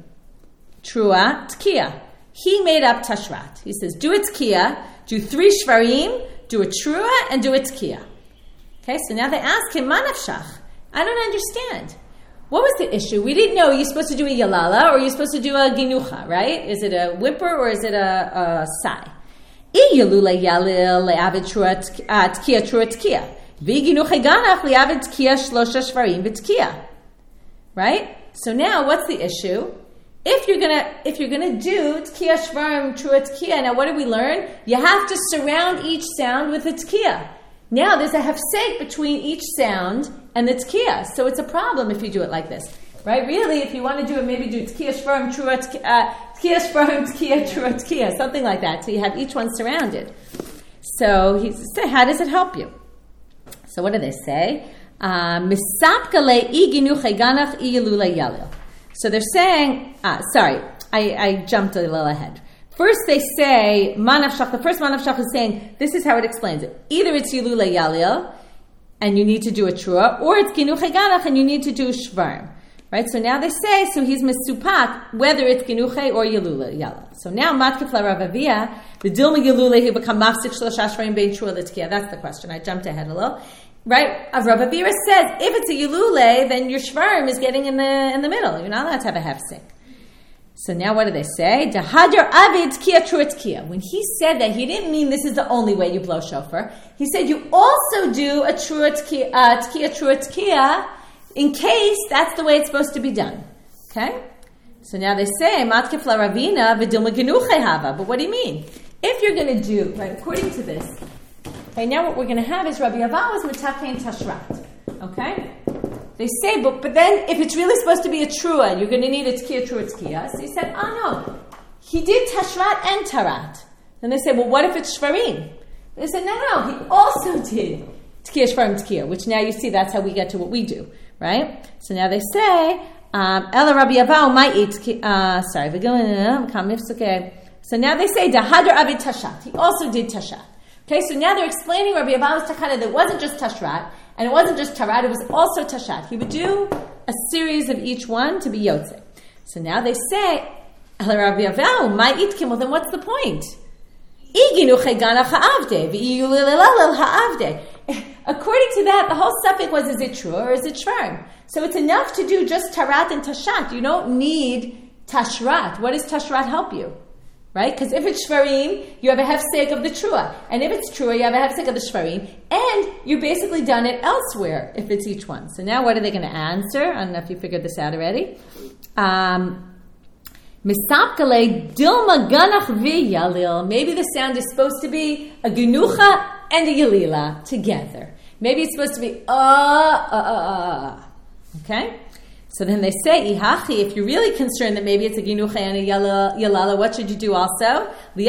A: trua tkiyah. He made up tashrat. He says, do a tkiyah, do three shvarim, do a trua, and do a tkiyah. Okay, so now they ask him, manafshach. I don't understand. What was the issue? We didn't know. You're supposed to do a yalala or you're supposed to do a ginucha, right? Is it a whimper or is it a, a sigh? I yalula yalil le'avid tkiyah trua tkiyah. Vi ginucha ganach le'avid tkiyah shlosha shvarim v'tkiyah. Right? So now, what's the issue? If you're gonna, if you're gonna do tkiyah shvarim trua tkiyah, now what did we learn? You have to surround each sound with a tkiyah. Now there's a hefsek between each sound and the tkiyah, so it's a problem if you do it like this, right? Really, if you want to do it, maybe do tkiyah shvarim trua tkiyah, tkiyah shvarim tkiyah trua tkiyah, something like that. So you have each one surrounded. So he said, how does it help you? So what do they say? Misapkale iginuche ganach iyalula yalil. So they're saying, ah, sorry, I, I jumped a little ahead. First they say, manavshach, the first manavshach is saying, this is how it explains it. Either it's Yilula Yalil, and you need to do a trua, or it's Ginuche Ganach, and you need to do Shvarim. Right? So now they say, so he's Mesupak, whether it's Ginuche or Yilula Yalil. So now, Matkif la Rav Avia, the Dilma Yilula, he become Mafsik Shlosh Shvarim Bein Trua L'Tkiyah. That's the question. I jumped ahead a little. Right? Rav Avia says, if it's a Yilule, then your Shvarim is getting in the in the middle. You're not allowed to have a hefsek. So now what do they say? Dahadar avid tkiyah trua tkiyah. When he said that, he didn't mean this is the only way you blow shofar. He said you also do a trua tkiyah, uh, tkiyah trua tkiyah in case that's the way it's supposed to be done. Okay? So now they say, matkif la ravina v'dilma genuche hava. But what do you mean? If you're going to do, right, according to this, okay, now what we're going to have is Rabbi Avahu is mitakein tashrat. Okay? They say, but, but then if it's really supposed to be a trua, you're going to need a tkiyah trua tkiyah. So he said, oh no, he did Tashrat and Tarat. And they say, well, what if it's Shvarim? They said, no, no, he also did Tkiya, Shvarim, Tkiya, which now you see that's how we get to what we do, right? So now they say, Ela Rabbi Abau might eat, sorry, okay. So now they say, Dahadar Avi Tashat. He also did Tashat. Okay, so now they're explaining Rabbi Abau's Takana that it wasn't just Tashrat, and it wasn't just Tarat, it was also Tashat. He would do a series of each one to be Yotze. So now they say, Ela Rabbi Abau might eat Kim. Well, then what's the point? According to that, the whole suffix was, is it true or is it shvarim? So it's enough to do just tarat and tashat. You don't need tashrat. What does tashrat help you? Right? Because if it's shvarim, you have a hefsek of the trua. And if it's trua, you have a hefsek of the shvarim. And you've basically done it elsewhere if it's each one. So now what are they going to answer? I don't know if you figured this out already. Um... Maybe the sound is supposed to be a genucha and a yalila together. Maybe it's supposed to be uh, uh, uh, uh. Okay? So then they say, Ihachi, if you're really concerned that maybe it's a genucha and a yalala, what should you do also?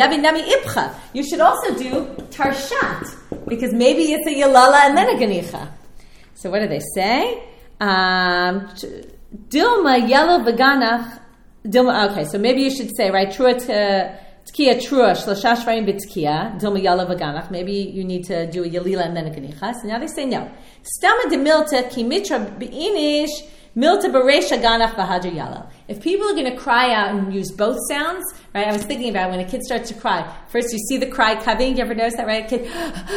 A: You should also do tarshat, because maybe it's a yalala and then a genucha. So what do they say? Um, Dilma yellow v'ganach. Okay, so maybe you should say, right, trua tkiya trua shlosha shvarim b'tkiya dilma yala v'ganach. Maybe you need to do a yalila and then a ganicha. So now they say no. Stama de milta ki mitra b'inish milta b'reisha ganach v'hadr yala. If people are going to cry out and use both sounds, right? I was thinking about when a kid starts to cry. First, you see the cry coming. You ever notice that, right? A kid,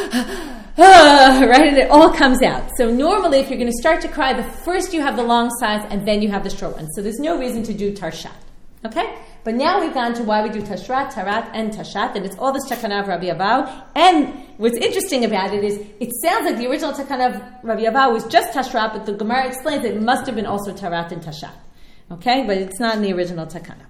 A: right, and it all comes out. So normally, if you're going to start to cry, the first you have the long sides, and then you have the short ones. So there's no reason to do tarshat. Okay? But now we've gone to why we do tashrat, tarat, and tashat, and it's all this takana of Rabbi Abau. And what's interesting about it is, it sounds like the original takana of Rabbi Abau was just tashrat, but the Gemara explains that it must have been also tarat and tashat. Okay? But it's not in the original takana.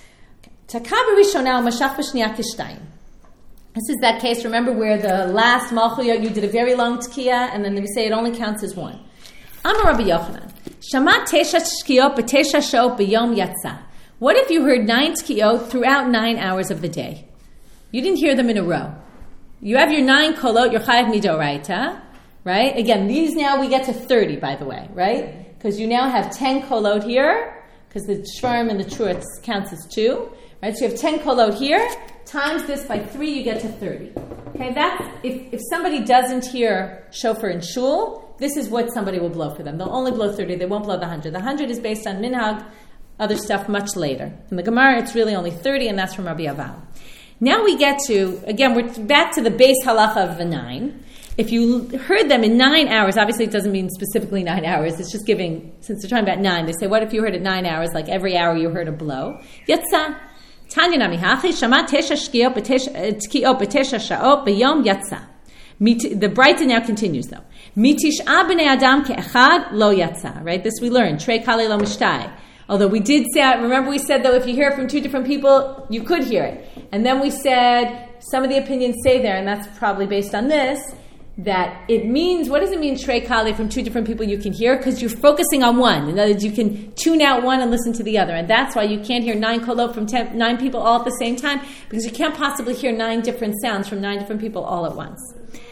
A: Takaba Rishona Mashach B'Shniya Kishtayim. This is that case, remember, where the last Malchuyot, you did a very long tkiya, and then they say it only counts as one. Amar Rabbi Yochanan, Shama Tesha Shkiyot B'Tesha Sha'ot B'Yom Yatsa. What if you heard nine tkiyot throughout nine hours of the day? You didn't hear them in a row. You have your nine kolot, your chayav midoraita, right? Again, these now we get to thirty, by the way, right? Because you now have ten kolot here, because the shvarim and the trua counts as two. Right, so you have ten kolot here, times this by three, you get to thirty. Okay, that's, if, if somebody doesn't hear shofar in shul, this is what somebody will blow for them. They'll only blow thirty, they won't blow the one hundred. The one hundred is based on minhag, other stuff much later. In the Gemara, it's really only thirty, and that's from Rabbi Abau. Now we get to, again, we're back to the base halacha of the nine. If you heard them in nine hours, obviously it doesn't mean specifically nine hours, it's just giving, since they're talking about nine, they say, what if you heard it nine hours, like every hour you heard a blow? Yatsa. Tanya namihachi shama tesha shkiyot b'tesha sha'ot b'yom yatsa. The Brighton now continues though. Mitish'a b'nei adam ke'echad lo yatsa. Right? This we learned. Trei kali lo mishtai. Although we did say, remember we said though if you hear it from two different people, you could hear it. And then we said some of the opinions say there, and that's probably based on this, that it means, what does it mean, Trei Kali, from two different people you can hear? Because you're focusing on one. In other words, you can tune out one and listen to the other. And that's why you can't hear nine kolot from ten, nine people all at the same time, because you can't possibly hear nine different sounds from nine different people all at once.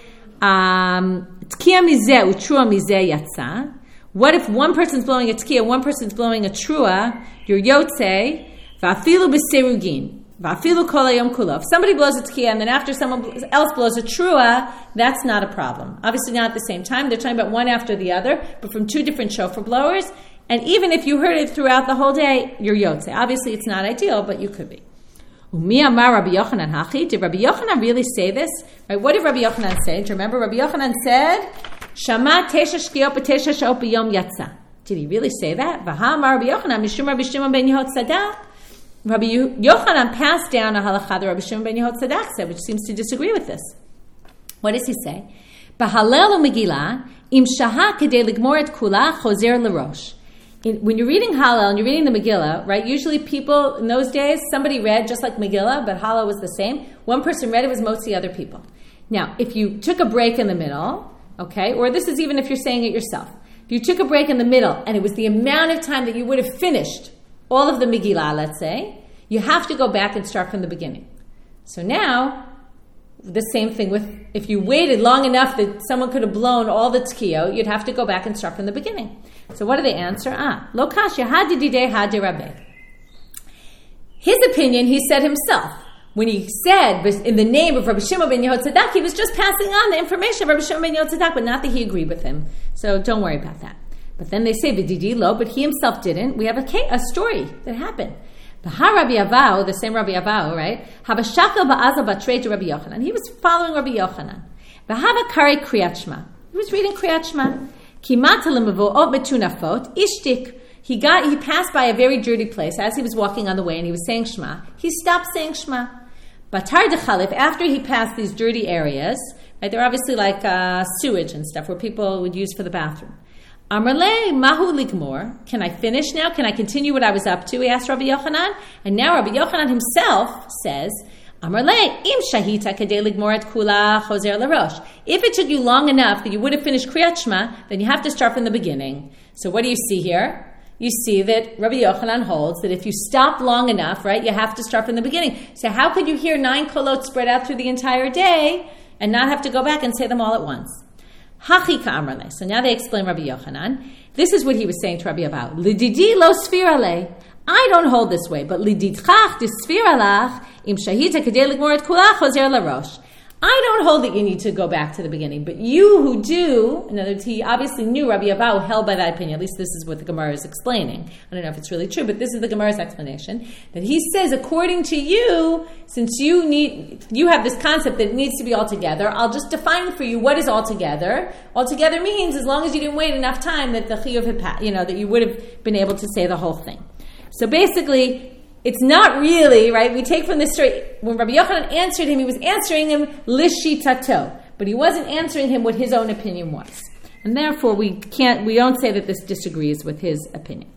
A: Um, what if one person's blowing a tkiya, one person's blowing a trua, you're yotze, va'afilu b'serugin. If somebody blows a tkiya and then after someone else blows a trua, that's not a problem. Obviously not at the same time. They're talking about one after the other, but from two different shofar blowers. And even if you heard it throughout the whole day, you're yotze. Obviously it's not ideal, but you could be. Umi amar Rabbi Yochanan hachi. Did Rabbi Yochanan really say this? Right? What did Rabbi Yochanan say? Do you remember? Rabbi Yochanan said, Shama tesha shkiyot b'tesha sha'ot b'yom yatsa. Did he really say that? V'ha amar Rabbi Yochanan mishum Rabbi Shimon ben Yehud Sadak. Rabbi Yochanan passed down a halacha that Rabbi Shimon ben Yehud Sadak said, which seems to disagree with this. What does he say? B'halel u'megillah im shaha kedei ligmor et kula chozer l'rosh. When you're reading Hallel and you're reading the Megillah, right? Usually people in those days, somebody read just like Megillah, but Hallel was the same. One person read it, was motzi other people. Now, if you took a break in the middle, okay, or this is even if you're saying it yourself, if you took a break in the middle and it was the amount of time that you would have finished all of the Megillah, let's say, you have to go back and start from the beginning. So now, the same thing with, if you waited long enough that someone could have blown all the tkiyot, you'd have to go back and start from the beginning. So what do they answer? Ah, lo kashya hadidide hadirabe. His opinion, he said himself. When he said, in the name of Rabbi Shimon ben Yehotzadok, he was just passing on the information of Rabbi Shimon ben Yehotzadok, but not that he agreed with him. So don't worry about that. But then they say, V'didi lo, but he himself didn't. We have a, case, a story that happened. B'ha Rabbi Avau, the same Rabbi Avau, right? Habashakal ba'aza batrei to Rabbi Yochanan. He was following Rabbi Yochanan. B'hava kari kriyat shma. He was reading kriyat shma. Kimat lemavoot metunafot ishtik. He got, he passed by a very dirty place as he was walking on the way and he was saying Shema. He stopped saying Shema. Batar dechalif, after he passed these dirty areas, right, they're obviously like uh, sewage and stuff where people would use for the bathroom. Amrle mahu ligmor. Can I finish now? Can I continue what I was up to? He asked Rabbi Yochanan. And now Rabbi Yochanan himself says, Amrle im shahita kadei ligmor et kula chozer larosh. If it took you long enough that you would have finished Kriyat Shema, then you have to start from the beginning. So what do you see here? You see that Rabbi Yochanan holds that if you stop long enough, right, you have to start from the beginning. So how could you hear nine kolot spread out through the entire day and not have to go back and say them all at once? Hachi ka'amrle. So now they explain Rabbi Yochanan. This is what he was saying to Rabbi Abba. Lididi lo sfirale. I don't hold this way, but lididchach disfiralach im shahita kadei ligmor et kula chozer larosh. I don't hold that you need to go back to the beginning, but you who do, in other words, he obviously knew Rabbi Abba held by that opinion. At least this is what the Gemara is explaining. I don't know if it's really true, but this is the Gemara's explanation. That he says, according to you, since you need, you have this concept that it needs to be all together, I'll just define for you what is all together. All together means as long as you didn't wait enough time that the chiyuv had passed, you know, that you would have been able to say the whole thing. So basically, it's not really, right? We take from this story, when Rabbi Yochanan answered him, he was answering him lishitato, but he wasn't answering him what his own opinion was. And therefore, we can't, we don't say that this disagrees with his opinion.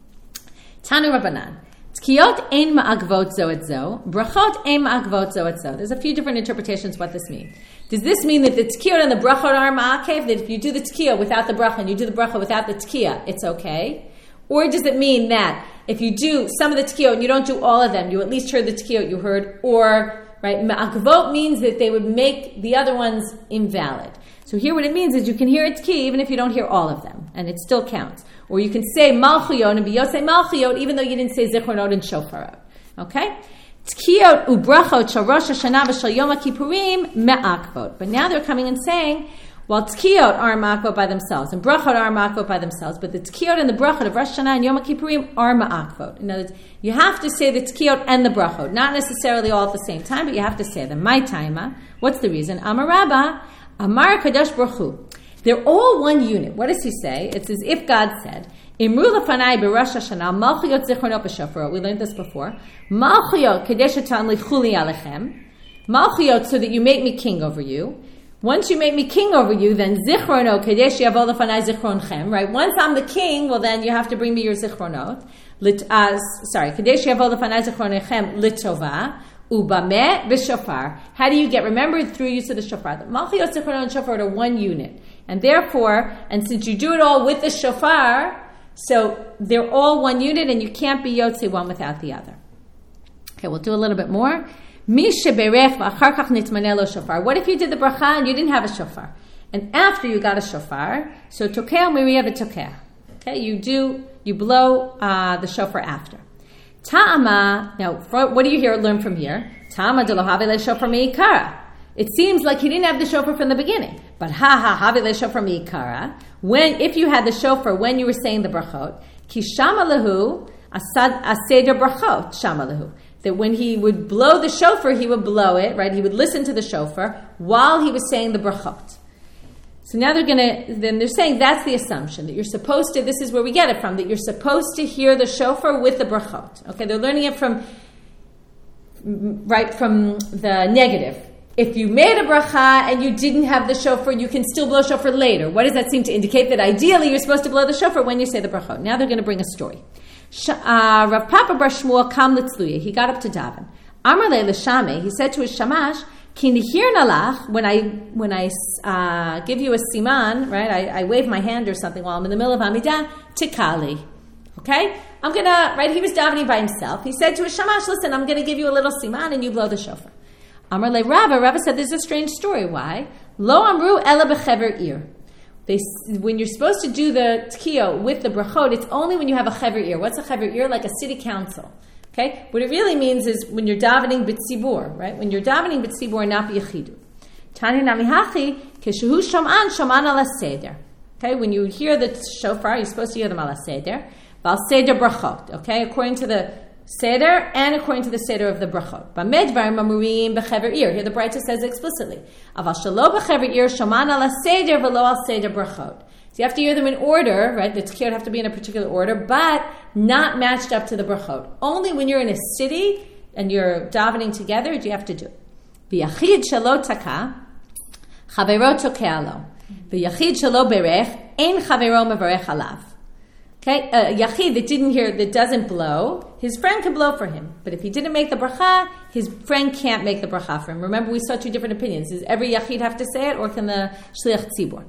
A: Tanu Rabbanan. Tkiyot ein ma'agvot zo et zo, brachot ein ma'agvot zo et zo. There's a few different interpretations of what this means. Does this mean that the tkiyot and the brachot are ma'akev, that if you do the tkiyot without the bracha and you do the bracha without the tkiyot, it's okay? Or does it mean that if you do some of the tkiyot and you don't do all of them, you at least heard the tkiyot you heard, or, right, ma'akvot means that they would make the other ones invalid. So here what it means is you can hear a tkiyot even if you don't hear all of them, and it still counts. Or you can say malchiyot and biyosei malchiyot even though you didn't say zichronot and shofarot. Okay? Tkiyot ubrachot shel Rosh Hashanah v'shel Yom HaKippurim me'akvot. But now they're coming and saying, while tkiyot are ma'akvot by themselves, and brachot are ma'akvot by themselves, but the tkiyot and the brachot of Rosh Hashanah and Yom Kippurim are ma'akvot. In other words, you have to say the tkiyot and the brachot, not necessarily all at the same time, but you have to say them. My taima. What's the reason? Amar Rabba, Amar Kadosh Baruch Hu. They're all one unit. What does he say? It's as if God said, Imru lefanai b'Rosh Hashanah malchiyot zichronot b'shofar. We learned this before. Malchiyot kadesh atan lichuli alechem. Malchiyot so that you make me king over you. Once you make me king over you, then zichrono kadesh yavo lefanai zichronchem. Right? Once I'm the king, well then you have to bring me your zichronot. Lit, uh, sorry, kadesh yavo lefanai zichronchem litova ubameh v'shofar. How do you get remembered? Through use of the shofar. The malchiyot, zichronot, and shofar are one unit, and therefore, and since you do it all with the shofar, so they're all one unit, and you can't be yotze one without the other. Okay, we'll do a little bit more. What if you did the bracha and you didn't have a shofar? And after you got a shofar, so tokeh miriya v'tokeh. Okay, you do, you blow uh, the shofar after. Ta'ama, now what do you hear, learn from here? Ta'ama de lo have le shofar me'ikara. It seems like he didn't have the shofar from the beginning. But ha ha have le shofar me'ikara. When, if you had the shofar when you were saying the brachot, ki shama lehu aseder brachot shama lehu. That when he would blow the shofar, he would blow it, right? He would listen to the shofar while he was saying the brachot. So now they're going to, then they're saying that's the assumption, that you're supposed to, this is where we get it from, that you're supposed to hear the shofar with the brachot. Okay, they're learning it from, right, from the negative. If you made a bracha and you didn't have the shofar, you can still blow shofar later. What does that seem to indicate? That ideally you're supposed to blow the shofar when you say the brachot. Now they're going to bring a story. Uh, Rav Papa Bar Shmuel kam litzluya. He got up to daven. Amar le l'shameh. He said to his shamash, "Ki nihir nalach." When I when I uh, give you a siman, right? I, I wave my hand or something while I'm in the middle of Amidah. Tikali. Okay? I'm going to, right, he was davening by himself. He said to his shamash, listen, I'm going to give you a little siman and you blow the shofar. Amar le Rava, Rava said, there's a strange story. Why? Lo amru ela bechever ir. They, when you're supposed to do the tkio with the brachot, it's only when you have a chever ir. What's a chever ir? Like a city council. Okay? What it really means is when you're davening b'tzibur, right? When you're davening b'tzibur, not b'yechidu. Tani namihachi, keshehu shaman, shaman ala seder. Okay? When you hear the shofar, you're supposed to hear them ala seder. Val seder brachot. Okay? According to the seder and according to the seder of the brachot. B'medvar mamurim b'chever ir. Here the Braita says explicitly. Aval shalo b'chever ir, shaman ala seder v'lo al seder brachot. So you have to hear them in order, right? The tkiyot have to be in a particular order, but not matched up to the brachot. Only when you're in a city and you're davening together do you have to do it. V'yachid shelo taka, chavero tokea lo. V'yachid shelo berech, ein chavero mevarech alav. Okay, a uh, yachid that didn't hear, that doesn't blow, his friend can blow for him. But if he didn't make the bracha, his friend can't make the bracha for him. Remember, we saw two different opinions. Does every yachid have to say it, or can the shliach tzibur?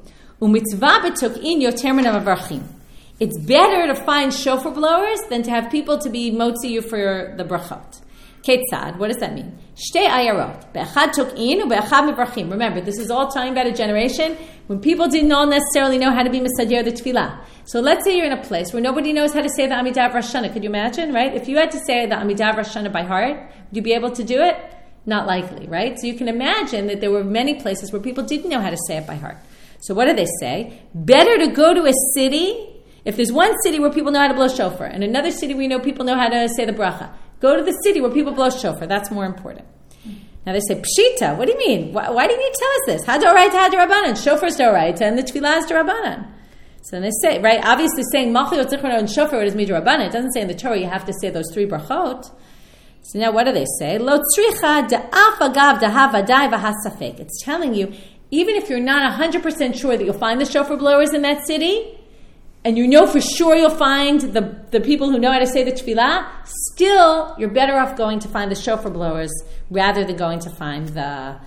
A: It's better to find shofar blowers than to have people to be motzi you for the brachot. Ketzad, what does that mean? Shtei ayarot. Be'echad tok'in u'be'echad mevarchim. Remember, this is all talking about a generation when people didn't all necessarily know how to be mesadir the tefillah. So let's say you're in a place where nobody knows how to say the Amidah Rosh Hashanah. Could you imagine, right? If you had to say the Amidah Rosh Hashanah by heart, would you be able to do it? Not likely, right? So you can imagine that there were many places where people didn't know how to say it by heart. So what do they say? Better to go to a city. If there's one city where people know how to blow shofar, and another city where we know people know how to say the bracha, go to the city where people blow shofar. That's more important. Now they say, Pshita, what do you mean? Why, why do you need to tell us this? Hadoraita, Hadorabanan. Shofar is Doraita, and the tefillah is Dorabanan. So they say, right, obviously saying Malchut Zichron and Shofar is Midrabanan. It doesn't say in the Torah you have to say those three brachot. So now what do they say? Lo tzricha da'af agav dahav adai v'hasafek. It's telling you, even if you're not one hundred percent sure that you'll find the shofar blowers in that city, and you know for sure you'll find the, the people who know how to say the tefillah, still you're better off going to find the shofar blowers rather than going to find the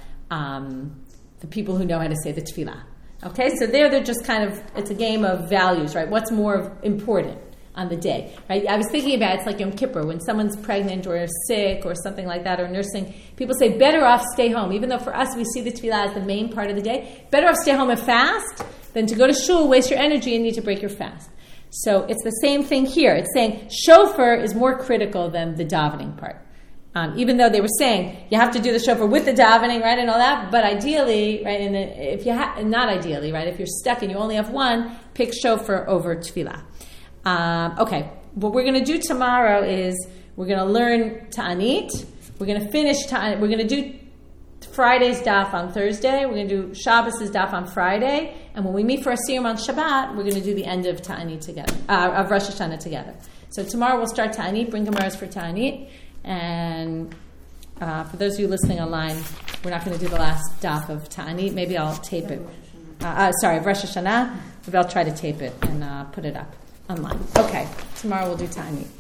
A: um, the people who know how to say the tefillah. Okay, so there they're just kind of, it's a game of values, right? What's more important on the day, right? I was thinking about it, it's like Yom Kippur, when someone's pregnant or sick or something like that, or nursing, people say better off stay home, even though for us we see the tefillah as the main part of the day. Better off stay home and fast than to go to shul, waste your energy, and need to break your fast. So it's the same thing here. It's saying shofar is more critical than the davening part. Um, even though they were saying you have to do the shofar with the davening, right, and all that, but ideally, right, and if you ha- not ideally, right, if you're stuck and you only have one, pick shofar over tefillah. Um, okay, what we're going to do tomorrow is we're going to learn Ta'anit. We're going to finish Ta'anit. We're going to do Friday's daf on Thursday. We're going to do Shabbos' daf on Friday. And when we meet for a siyum on Shabbat, we're going to do the end of Ta'anit together, uh, of Rosh Hashanah together. So tomorrow we'll start Ta'anit, bring Gemaras for Ta'anit. And uh, for those of you listening online, we're not going to do the last daf of Ta'anit. Maybe I'll tape it. Uh, uh, sorry, Rosh Hashanah. Maybe I'll try to tape it and uh, put it up online. Okay, tomorrow we'll do Ta'anit.